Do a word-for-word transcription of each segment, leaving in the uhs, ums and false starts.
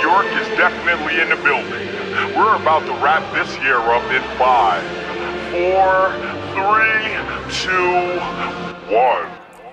York is definitely in the building. We're about to wrap this year up in five, four, three, two, one.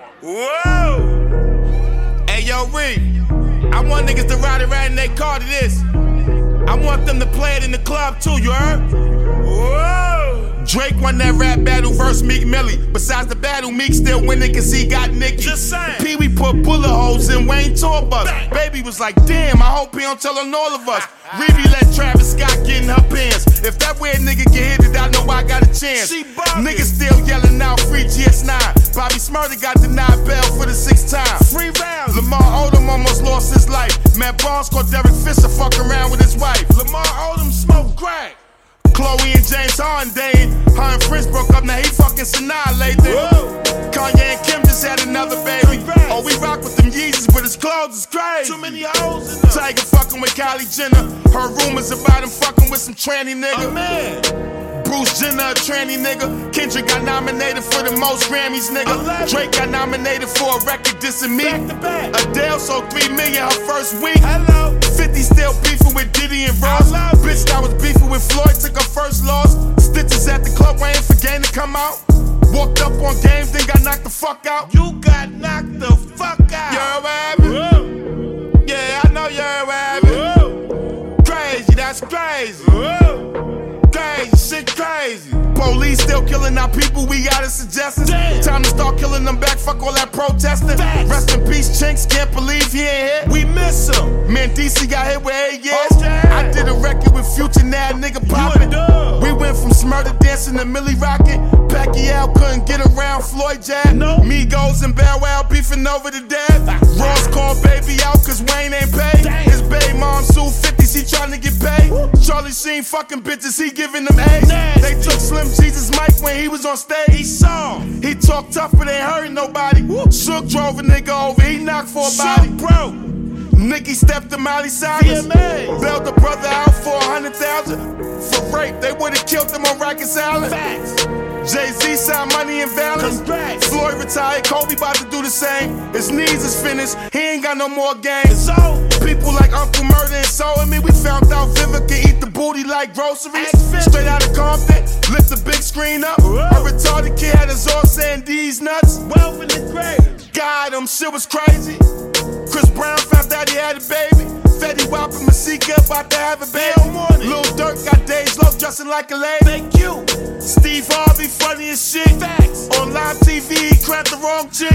Whoa! Hey, yo, Reed, I want niggas to ride around in their car to this. I want them to play it in the club too, you heard? Whoa! Drake won that rap battle versus Meek Millie. Besides the battle, Meek still winning cause he got Nicki. Just saying. Pee Wee put bullet holes in Wayne tour bus. Bang. Baby was like, damn, I hope he don't tell on all of us. Riri let Travis Scott get in her pants. If that weird nigga get hit it, I know I got a chance. Niggas still yelling out free G S nine. Bobby Smurda got denied bail for the sixth time. Free round. Lamar Odom almost lost his life. Matt Barnes caught Derek Fisher fucking around with his wife. Lamar Odom smoked crack. Chloe and James Harden dating. Her and Prince broke up, now he fucking Sanaa lately. Kanye and Kim just had another baby. Oh, we rock with them Yeezys, but his clothes is crazy. Too many hoes in them. Tiger fucking with Kylie Jenner. Her rumors about him fucking with some tranny nigga. Oh, man. Bruce Jenner, a tranny nigga. Kendrick got nominated for the most Grammys, nigga. Drake got nominated for a record dissing me. Back to back. Adele sold three million her first week. Hello. fifty still beefing with Diddy and Ross. Bitch that was beefing with Floyd took her first loss. Stitches at the club waiting for game to come out. Walked up on games, then got knocked the fuck out. You got knocked the fuck out. You heard what happened? Yeah, I know you heard what happened. Crazy, that's crazy. Crazy, shit crazy. Police still killing our people, we got a suggestion. Damn. Time to start killing them back, fuck all that protesting. Facts. Rest in peace, Chinks, can't believe he ain't hit. We miss him. Man, D C got hit with eight years. Oh, I did a record with Future, now nigga poppin'. We went from Smurda dancing to Millie rockin'. Pacquiao couldn't get around Floyd jab. No. Migos and Bow Wow beefing over the dad. Ross called baby out cause Wayne ain't paid. Damn. His baby mom sued fifties, he tryna get paid. Woo. Charlie Sheen fucking bitches, he giving them A's. Nasty. They took Slim Jesus Mike when he was on stage. He saw him. He talked tough but ain't hurting nobody. Woo. Shook drove a nigga over, he knocked for a Shook, body. Bro. Nicki stepped to Miley Cyrus. Bailed the brother out for a hundred thousand. For rape, they would've killed him on Rikers Island. Facts. Jay-Z signed Money in Balance. Congrats. Floyd retired, Kobe about to do the same. His knees is finished, he ain't got no more games. So, people like Uncle Murder and Soul and me, we found out Viva can eat the booty like groceries. Straight out of Compton, lift the big screen up. Whoa. A retarded kid had his off saying these nuts. Well in the grave. God, them shit was crazy. Chris Brown found out he had a baby. Fetty Wap and Masika about to have a baby. Lil Durk got Dej Loaf dressing like a lady. Thank you. Steve Harvey funny as shit. Facts. On live T V, he cracked the wrong chick.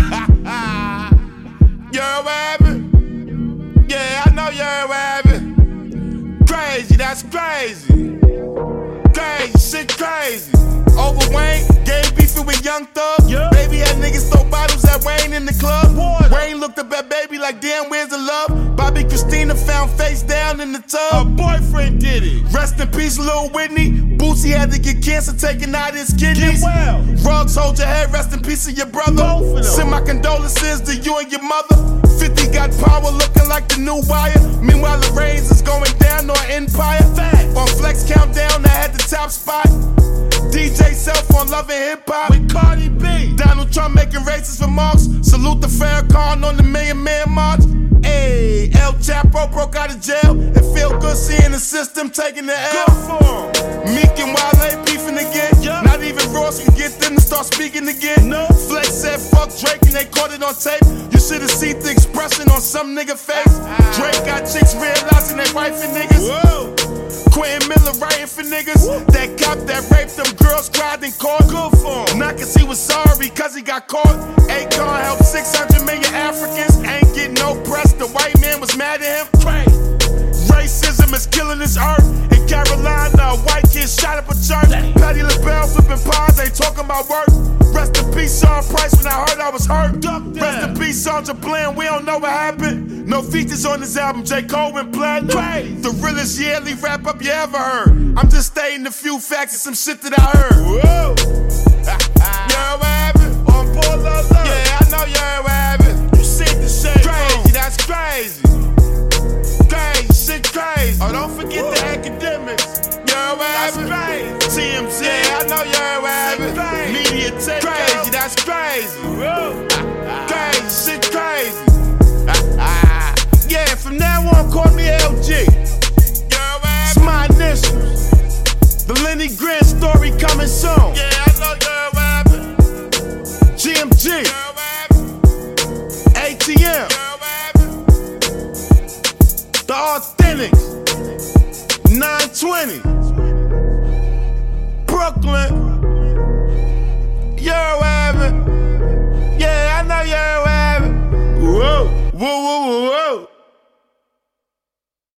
You heard what happened? Yeah, I know you heard what happened. Crazy, that's crazy. Crazy, shit crazy. Over Wayne, game beefing with Young Thug. Yeah. Baby had niggas throw bottles at Wayne in the club. Boy, Wayne looked up at Baby like, damn, where's the love? Bobby Christina found face down in the tub. Her boyfriend did it. Rest in peace, Lil Whitney. Bootsy had to get cancer taken out his kidneys. Get well. Rugs, hold your head, rest in peace of your brother. Send my condolences to you and your mother. fifty got power looking like the new wire. Meanwhile, the Reigns is going down on Empire. Facts. On Flex Countdown, I had the top spot. D J Self on Love and Hip Hop with Cardi B. Donald Trump making racist remarks. Salute the Farrakhan on the Million Man March. Ayy, El Chapo broke out of jail. It feel good seeing the system taking the L. Good for him. Meek and Wale beefing again. Yep. Not even Ross can get them to start speaking again. No. Flex said fuck Drake and they caught it on tape. You should've seen the expression on some nigga face. Drake got chicks realizing they wifing niggas. Whoa. Quentin Miller writing for niggas. Woo. That cop that raped them girls cried in court. Good for him. Not cause he was sorry, cause he got caught. Akon helped six hundred million Africans. Ain't getting no press, the white man was mad at him. Crazy. Racism is killing this earth. In Carolina, a white kid shot up a church. Patti LaBelle flipping pies, ain't talking about work. Rest in peace, Sean Price, when I heard I was hurt. Rest in peace, Sandra Bland, we don't know what happened. No features on this album, J. Cole went platinum. The realest yearly wrap up you ever heard. I'm just stating a few facts and some shit that I heard. Whoa. You heard what happened? On board, love, love. Yeah, I know you heard what happened. You see the shit. Crazy, that's crazy. Crazy, shit crazy. Oh, don't forget Whoa. The academics. You heard what happened? That's crazy. T M Z, yeah, I know you heard what happened. Media tech, crazy, that's crazy. Whoa. Crazy, shit crazy. Yeah, from now on, call me L G. G. It's my initials. The Lenny Grant story coming soon. Yeah, I know you're rapping. G M G. A T M. The Authentics. nine twenty. Brooklyn. You're rapping. Yeah, I know you're rapping. Whoa, whoa, whoa, whoa.